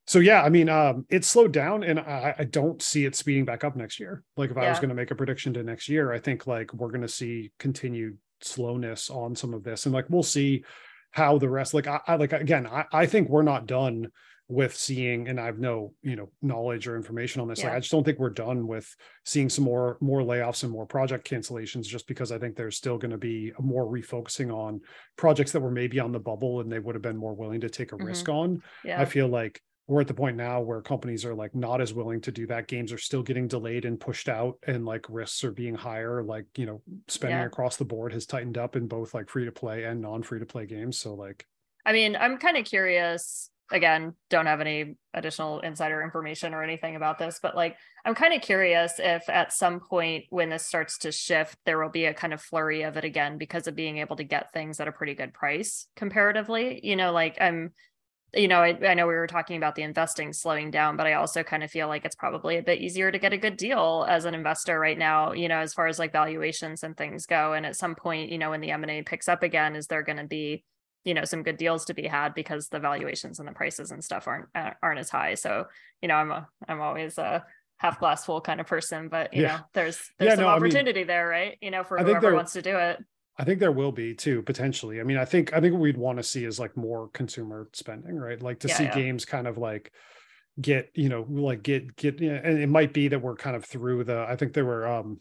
Speaker 1: So yeah, I mean, um, it slowed down, and I, I don't see it speeding back up next year. Like if I was
Speaker 2: Yeah.
Speaker 1: going to make a prediction to next year, I think like we're going to see continued slowness on some of this, and like we'll see how the rest. Like I, I like again, I, I think we're not done with seeing, and I have no you know knowledge or information on this.
Speaker 2: Yeah.
Speaker 1: Like I just don't think we're done with seeing some more more layoffs and more project cancellations, just because I think there's still going to be a more refocusing on projects that were maybe on the bubble and they would have been more willing to take a
Speaker 2: Mhm.
Speaker 1: risk on.
Speaker 2: Yeah.
Speaker 1: I feel like we're at the point now where companies are like not as willing to do that. Games are still getting delayed and pushed out, and like risks are being higher. Like, you know, spending
Speaker 2: Yeah.
Speaker 1: across the board has tightened up in both like free to play and non free to play games. So like,
Speaker 2: I mean, I'm kind of curious. Again, don't have any additional insider information or anything about this, but like, I'm kind of curious if at some point when this starts to shift, there will be a kind of flurry of it again because of being able to get things at a pretty good price comparatively. You know, like I'm, you know, I, I know we were talking about the investing slowing down, but I also kind of feel like it's probably a bit easier to get a good deal as an investor right now, you know, as far as like valuations and things go. And at some point, you know, when the M and A picks up again, is there going to be, you know, some good deals to be had because the valuations and the prices and stuff aren't aren't as high. So, you know, I'm a I'm always a half glass full kind of person, but you
Speaker 1: yeah.
Speaker 2: know, there's there's
Speaker 1: Yeah,
Speaker 2: some
Speaker 1: no, I mean,
Speaker 2: opportunity there, right? You know, for
Speaker 1: I think
Speaker 2: whoever
Speaker 1: there,
Speaker 2: wants to do it.
Speaker 1: I think there will be too, potentially. I mean, I think, I think what we'd want to see is like more consumer spending, right? Like to
Speaker 2: Yeah,
Speaker 1: see
Speaker 2: yeah.
Speaker 1: games kind of like get, you know, like get, get, you know, and it might be that we're kind of through the, I think there were, um,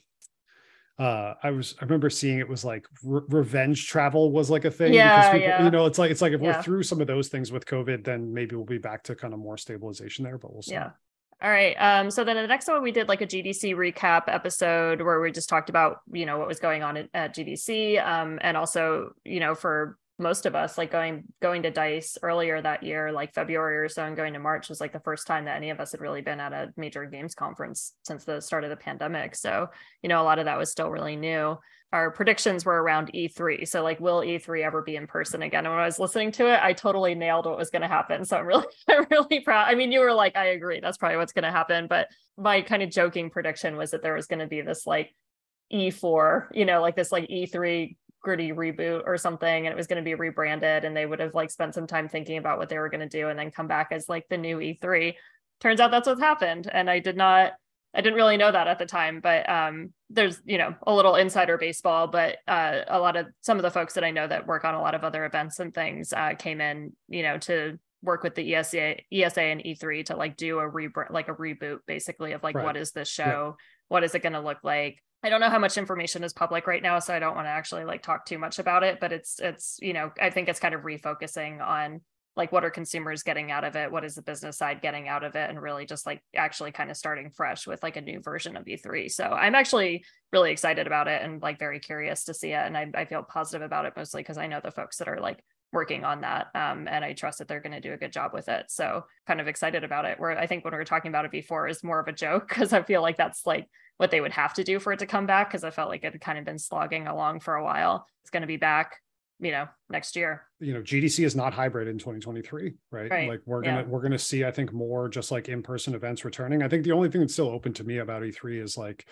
Speaker 1: uh I was I remember seeing it was like re- revenge travel was like a thing because
Speaker 2: Yeah,
Speaker 1: people,
Speaker 2: yeah.
Speaker 1: you know, it's like it's like if we're
Speaker 2: Yeah.
Speaker 1: through some of those things with COVID, then maybe we'll be back to kind of more stabilization there, but we'll see.
Speaker 2: Yeah. All right. Um, so then the next one we did like a G D C recap episode where we just talked about, you know, what was going on at, at G D C. Um, and also, you know, for most of us, like going going to DICE earlier that year, like February or so, and going to March was like the first time that any of us had really been at a major games conference since the start of the pandemic. So, you know, a lot of that was still really new. Our predictions were around E three. So like, will E three ever be in person again? And when I was listening to it, I totally nailed what was going to happen. So I'm really, I'm really proud. I mean, you were like, I agree, that's probably what's going to happen. But my kind of joking prediction was that there was going to be this like E four, you know, like this like E three gritty reboot or something, and it was going to be rebranded, and they would have like spent some time thinking about what they were going to do and then come back as like the new E three. Turns out that's what's happened. And I did not, I didn't really know that at the time, but um, there's, you know, a little insider baseball, but uh, a lot of some of the folks that I know that work on a lot of other events and things uh, came in, you know, to work with the E S A, E S A and E three to like do a rebrand, like a reboot basically of like, right. What is this show? Yeah. What is it going to look like? I don't know how much information is public right now, so I don't want to actually like talk too much about it, but it's, it's, you know, I think it's kind of refocusing on like, what are consumers getting out of it? What is the business side getting out of it? And really just like actually kind of starting fresh with like a new version of E three. So I'm actually really excited about it and like very curious to see it. And I, I feel positive about it mostly because I know the folks that are like working on that. Um, and I trust that they're going to do a good job with it. So kind of excited about it. Where I think when we were talking about it before is more of a joke because I feel like that's like what they would have to do for it to come back. Cause I felt like it had kind of been slogging along for a while. It's going to be back, you know, next year.
Speaker 1: You know, G D C is not hybrid in twenty twenty-three, right?
Speaker 2: Right.
Speaker 1: Like we're going to, yeah. we're going to see, I think, more just like in-person events returning. I think the only thing that's still open to me about E three is like,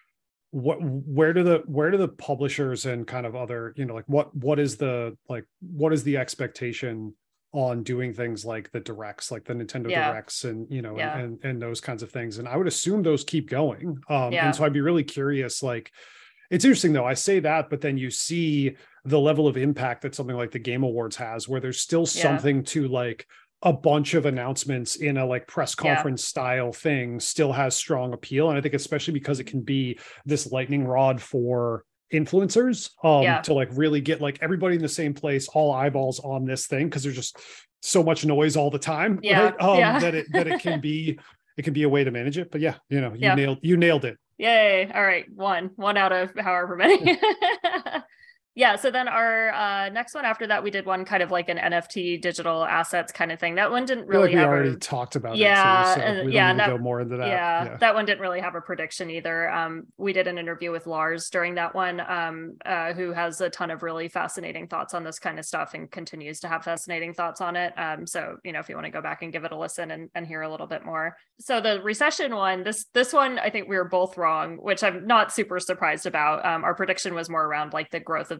Speaker 1: what, where do the, where do the publishers and kind of other, you know, like what, what is the, like, what is the expectation on doing things like the directs, like the Nintendo yeah. directs and, you know, yeah. and, and, and those kinds of things. And I would assume those keep going. Um, yeah. And so I'd be really curious, like, it's interesting though, I say that, but then you see the level of impact that something like the Game Awards has, where there's still something yeah. to like a bunch of announcements in a like press conference yeah. style thing still has strong appeal. And I think especially because it can be this lightning rod for influencers um, yeah. to like really get like everybody in the same place, all eyeballs on this thing. Because there's just so much noise all the time,
Speaker 2: yeah.
Speaker 1: right? Um,
Speaker 2: yeah.
Speaker 1: that it, that it can be, it can be a way to manage it. But yeah, you know, you
Speaker 2: yeah.
Speaker 1: nailed, you nailed it.
Speaker 2: Yay. All right. One, one out of however many. Yeah. So then our uh, next one after that, we did one kind of like an N F T digital assets kind of thing. That one didn't really
Speaker 1: I feel like we
Speaker 2: have
Speaker 1: already
Speaker 2: a,
Speaker 1: talked about
Speaker 2: yeah,
Speaker 1: it too, so
Speaker 2: and,
Speaker 1: we
Speaker 2: yeah,
Speaker 1: don't need
Speaker 2: that,
Speaker 1: to go more into that.
Speaker 2: Yeah,
Speaker 1: yeah,
Speaker 2: that one didn't really have a prediction either. Um, we did an interview with Lars during that one, um, uh, who has a ton of really fascinating thoughts on this kind of stuff and continues to have fascinating thoughts on it. Um, so, you know, if you want to go back and give it a listen and, and hear a little bit more. So the recession one, this this one, I think we were both wrong, which I'm not super surprised about. Um, our prediction was more around like the growth of the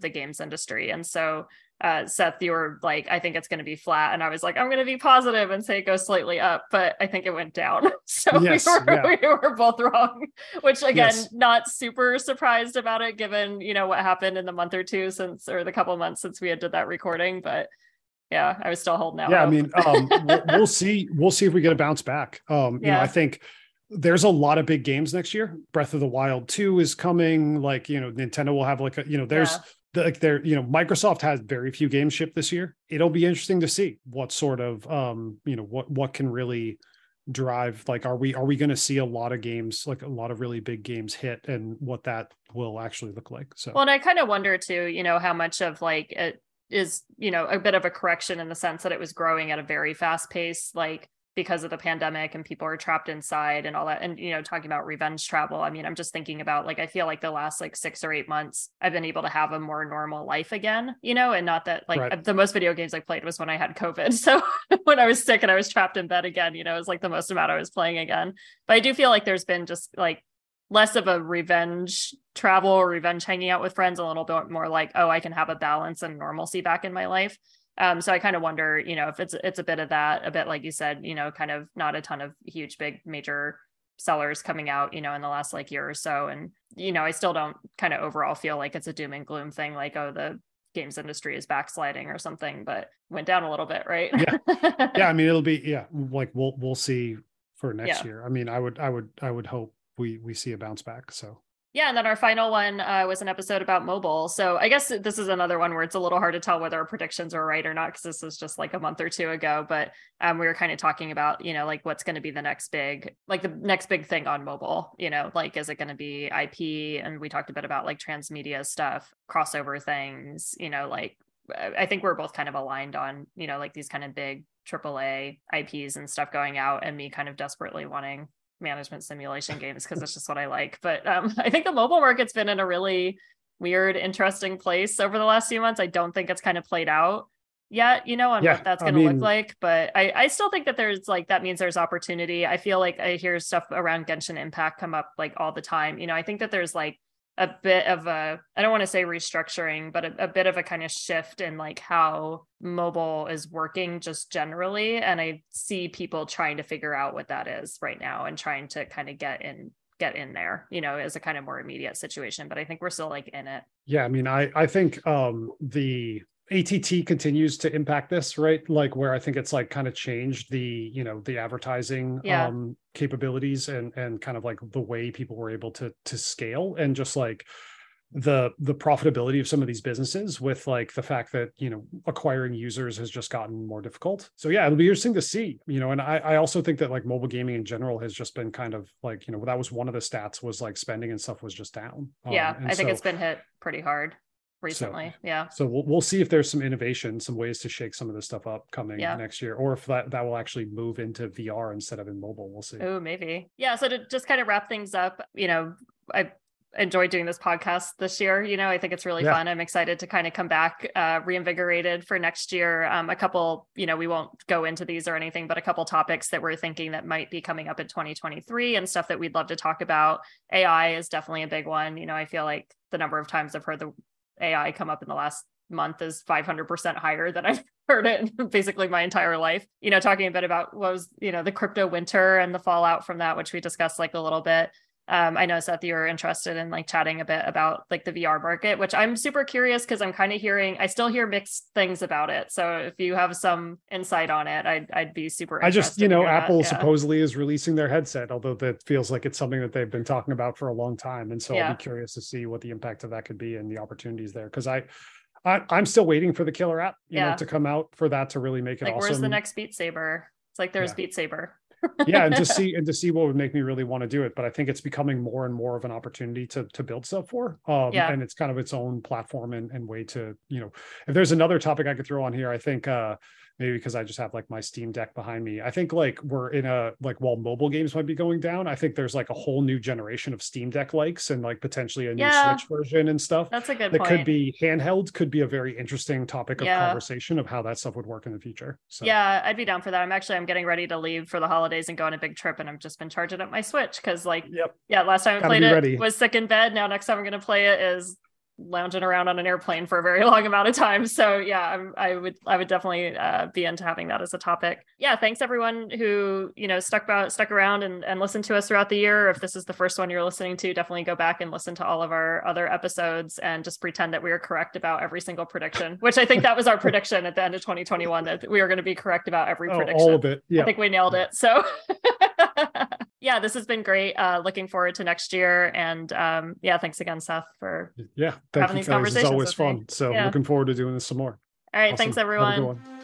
Speaker 2: the games industry. And so uh, Seth, you were like, I think it's going to be flat. And I was like, I'm going to be positive and say it goes slightly up, but I think it went down. So yes, we, were, yeah. we were both wrong, which again, yes. not super surprised about it given, you know, what happened in the month or two since, or the couple of months since we had did that recording, but yeah, I was still holding out.
Speaker 1: Yeah.
Speaker 2: hope.
Speaker 1: I mean, um, we'll, we'll see, we'll see if we get a bounce back. Um, you yeah. know, I think there's a lot of big games next year. Breath of the Wild two is coming. Like, you know, Nintendo will have like a, you know, there's yeah. the, like there, you know, Microsoft has very few games shipped this year. It'll be interesting to see what sort of, um, you know, what, what can really drive, like, are we, are we going to see a lot of games, like a lot of really big games hit and what that will actually look like. So,
Speaker 2: well, and I kind of wonder too, you know, how much of like it is, you know, a bit of a correction in the sense that it was growing at a very fast pace, like, because of the pandemic and people are trapped inside and all that. And, you know, talking about revenge travel. I mean, I'm just thinking about like, I feel like the last like six or eight months, I've been able to have a more normal life again, you know, and not that like right. the most video games I played was when I had COVID. So when I was sick and I was trapped in bed again, you know, it was like the most amount I was playing again. But I do feel like there's been just like less of a revenge travel or revenge hanging out with friends, a little bit more like, oh, I can have a balance and normalcy back in my life. Um, so I kind of wonder, you know, if it's it's a bit of that, a bit like you said, you know, kind of not a ton of huge, big, major sellers coming out, you know, in the last like year or so. And, you know, I still don't kind of overall feel like it's a doom and gloom thing, like, oh, the games industry is backsliding or something, but went down a little bit, right?
Speaker 1: Yeah. Yeah. I mean, it'll be, yeah, like we'll we'll see for next
Speaker 2: yeah.
Speaker 1: year. I mean, I would, I would, I would hope we we see a bounce back. So
Speaker 2: yeah, and then our final one uh, was an episode about mobile. So I guess this is another one where it's a little hard to tell whether our predictions are right or not, because this was just like a month or two ago. But um, we were kind of talking about, you know, like what's going to be the next big, like the next big thing on mobile, you know, like, is it going to be I P? And we talked a bit about like transmedia stuff, crossover things, you know, like I think we're both kind of aligned on, you know, like these kind of big triple A I Ps and stuff going out, and me kind of desperately wanting management simulation games because it's just what I like. But um, I think the mobile market's been in a really weird, interesting place over the last few months. I don't think it's kind of played out yet, you know, on yeah, what that's going to look like. But I, I still think that there's like, that means there's opportunity. I feel like I hear stuff around Genshin Impact come up like all the time. You know, I think that there's like a bit of a, I don't want to say restructuring, but a, a bit of a kind of shift in like how mobile is working just generally. And I see people trying to figure out what that is right now and trying to kind of get in, get in there, you know, as a kind of more immediate situation. But I think we're still like in it.
Speaker 1: Yeah. I mean, I, I think um, the A T T continues to impact this, right? Like where I think it's like kind of changed the, you know, the advertising yeah. um, capabilities and, and kind of like the way people were able to, to scale, and just like the, the profitability of some of these businesses with like the fact that, you know, acquiring users has just gotten more difficult. So yeah, it'll be interesting to see, you know, and I, I also think that like mobile gaming in general has just been kind of like, you know, that was one of the stats was like spending and stuff was just down.
Speaker 2: Yeah.
Speaker 1: Um,
Speaker 2: I think
Speaker 1: so,
Speaker 2: it's been hit pretty hard recently.
Speaker 1: So,
Speaker 2: yeah.
Speaker 1: So we'll we'll see if there's some innovation, some ways to shake some of this stuff up coming
Speaker 2: yeah.
Speaker 1: next year, or if that, that will actually move into V R instead of in mobile. We'll see.
Speaker 2: Oh, maybe. Yeah. So to just kind of wrap things up, you know, I enjoyed doing this podcast this year. You know, I think it's really yeah. fun. I'm excited to kind of come back uh, reinvigorated for next year. Um, a couple, you know, we won't go into these or anything, but a couple topics that we're thinking that might be coming up in twenty twenty-three and stuff that we'd love to talk about. A I is definitely a big one. You know, I feel like the number of times I've heard the A I come up in the last month is five hundred percent higher than I've heard it in basically my entire life. You know, talking a bit about what was, you know, the crypto winter and the fallout from that, which we discussed like a little bit. Um, I know, Seth, you were interested in like chatting a bit about like the V R market, which I'm super curious because I'm kind of hearing, I still hear mixed things about it. So if you have some insight on it, I'd, I'd be super interested.
Speaker 1: I just, you know, Apple
Speaker 2: yeah.
Speaker 1: supposedly is releasing their headset, although that feels like it's something that they've been talking about for a long time. And so yeah. I'll be curious to see what the impact of that could be and the opportunities there. Cause I, I I'm still waiting for the killer app, you yeah. know, to come out for that to really make it
Speaker 2: like,
Speaker 1: awesome.
Speaker 2: Where's the next Beat Saber? It's like, there's yeah. Beat Saber.
Speaker 1: yeah, and to see and to see what would make me really want to do it. But I think it's becoming more and more of an opportunity to to build stuff for. Um,
Speaker 2: yeah.
Speaker 1: And it's kind of its own platform and, and way to, you know, if there's another topic I could throw on here, I think uh, maybe because I just have like my Steam Deck behind me. I think like we're in a, like while mobile games might be going down, I think there's like a whole new generation of Steam Deck likes and like potentially a new
Speaker 2: yeah.
Speaker 1: Switch version and stuff.
Speaker 2: That's a good
Speaker 1: that
Speaker 2: point.
Speaker 1: Could be handheld, could be a very interesting topic of
Speaker 2: yeah.
Speaker 1: conversation of how that stuff would work in the future. So
Speaker 2: yeah, I'd be down for that. I'm actually, I'm getting ready to leave for the holidays and go on a big trip, and I've just been charging up my Switch because like,
Speaker 1: yep.
Speaker 2: yeah, last time I
Speaker 1: Gotta
Speaker 2: played it
Speaker 1: ready.
Speaker 2: was sick in bed. Now next time I'm going to play it is lounging around on an airplane for a very long amount of time. So yeah, I'm, I would I would definitely uh, be into having that as a topic. Yeah, thanks everyone who, you know, stuck about stuck around and, and listened to us throughout the year. If this is the first one you're listening to, definitely go back and listen to all of our other episodes and just pretend that we were correct about every single prediction, which I think that was our prediction at the end of twenty twenty-one, that we were going to be correct about every
Speaker 1: oh,
Speaker 2: prediction.
Speaker 1: All of it. Yeah.
Speaker 2: I think we nailed it. So yeah, this has been great. Uh, looking forward to next year. And um, yeah, thanks again, Seth, for
Speaker 1: yeah, thank
Speaker 2: having
Speaker 1: you
Speaker 2: these
Speaker 1: guys.
Speaker 2: conversations.
Speaker 1: It's always fun.
Speaker 2: Me.
Speaker 1: So
Speaker 2: yeah.
Speaker 1: looking forward to doing this some more.
Speaker 2: All right.
Speaker 1: Awesome.
Speaker 2: Thanks,
Speaker 1: Have a good
Speaker 2: everyone.
Speaker 1: one.